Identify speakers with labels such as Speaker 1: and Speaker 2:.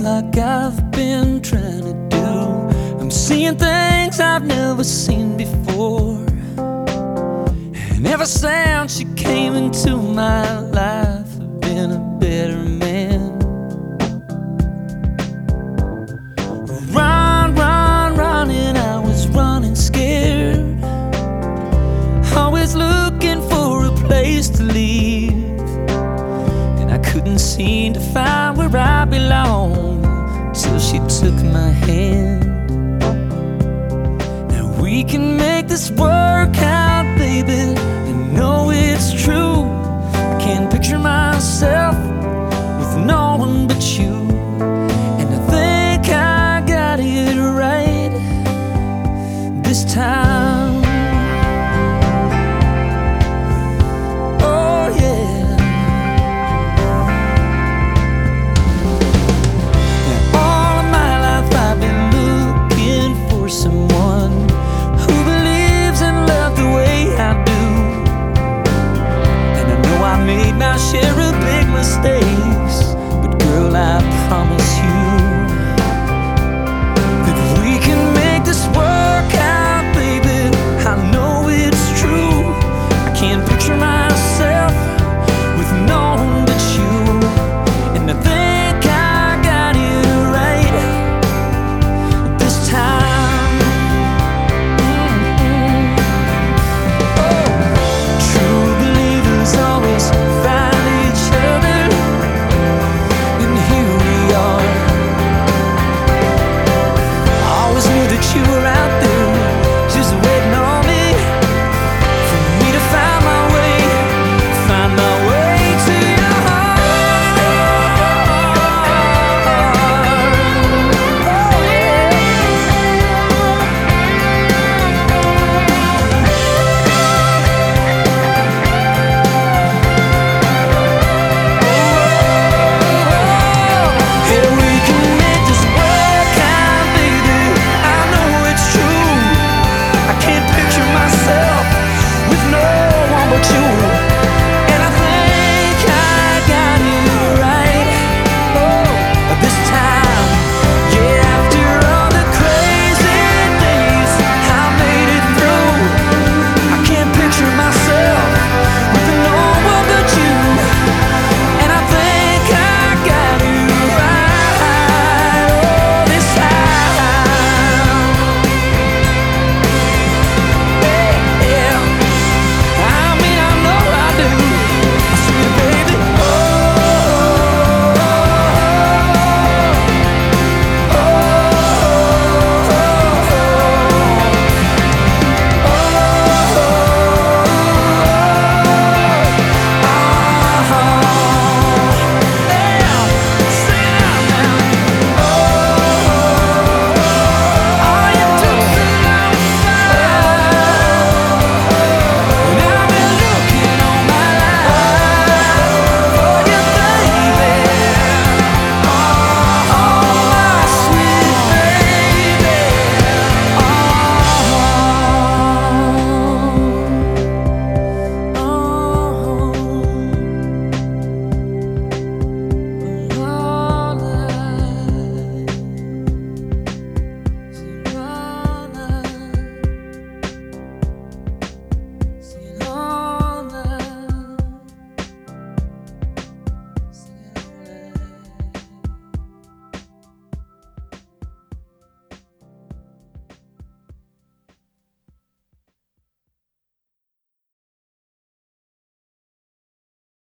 Speaker 1: like I've been trying to do. I'm seeing things I've never seen before, and ever since you came into my life, I've been a better man. Running, I was running scared, always looking for a place to leave, and I couldn't seem to find where I belong till she took my hand. Now we can make this work out, baby, I know it's true. I can't picture myself with no one but you, and I think I got it right this time. Oh yeah. Now all of my life I've been looking for someone who believes in love the way I do, and I know I made my share of big mistakes.